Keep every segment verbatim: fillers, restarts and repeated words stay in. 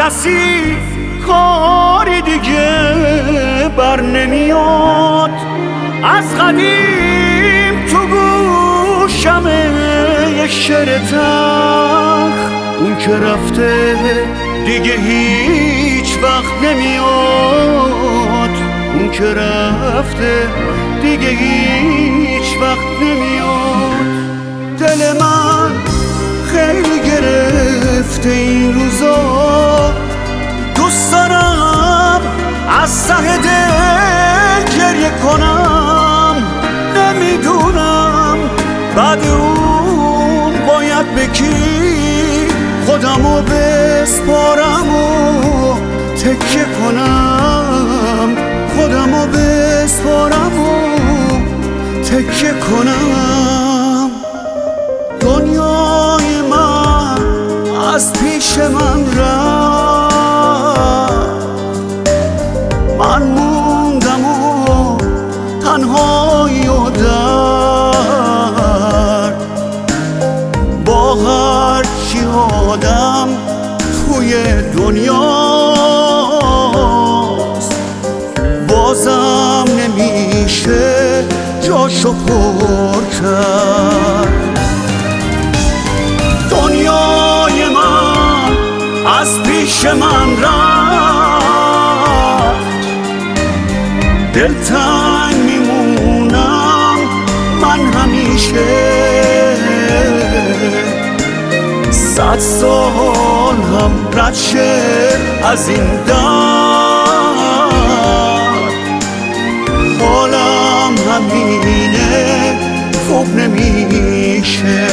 کسی کاری دیگه بر نمیاد. از قدیم تو گوشمه یه شعر تلخ، اون که رفته دیگه هیچ وقت نمیاد. اون که رفته دیگه هیچ وقت نمیاد. دل من خیلی گرفته این روزا، دوست دارم از ته دل گریه کنم. نمیدونم بعد اون باید به کی خودمو بسپارم و تکیه کنم. خودمو بسپارم و تکیه کنم. دنیای من از پیش من رفت، من موندم و تنهایی و درد. با هرچی آدم توی دنیاست، بازم نمیشه جاشو پر کرد. دنیای من از پیش من رفت، دلتنگ میمونم من همیشه. صد سال هم رد شه از این درد، حالم همینه خوب نمیشه.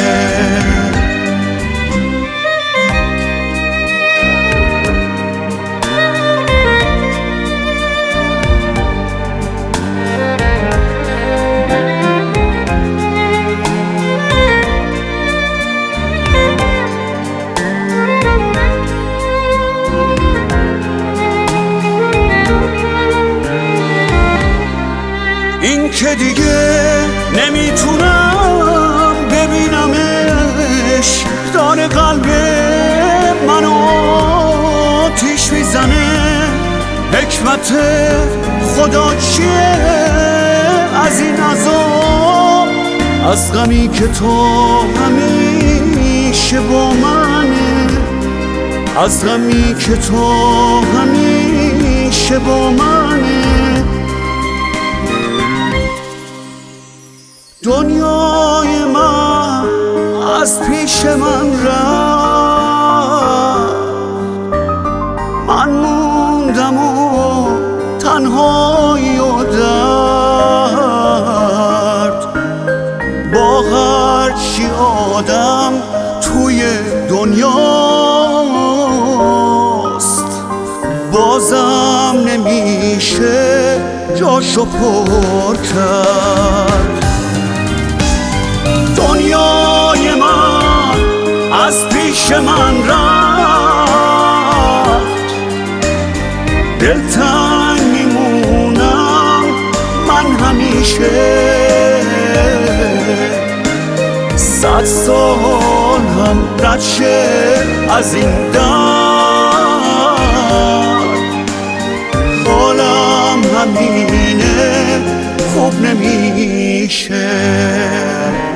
این که دیگه نمیتونم ببینمش، داره قلب منو آتیش میزنه. حکمت خدا چیه از این عذاب؟ از غمی که تو همیشه با منه، از غمی که تو همیشه با منه. دنیای من از پیش من رفت، من موندم و تنهایی و درد. با هرچی آدم توی دنیاست، بازم نمیشه جاشو پر کرد. دنیای من از پیش من رفت، دلتنگ میمونم من همیشه. صد سال هم رد شه از این درد، حالم همینه خوب نمیشه.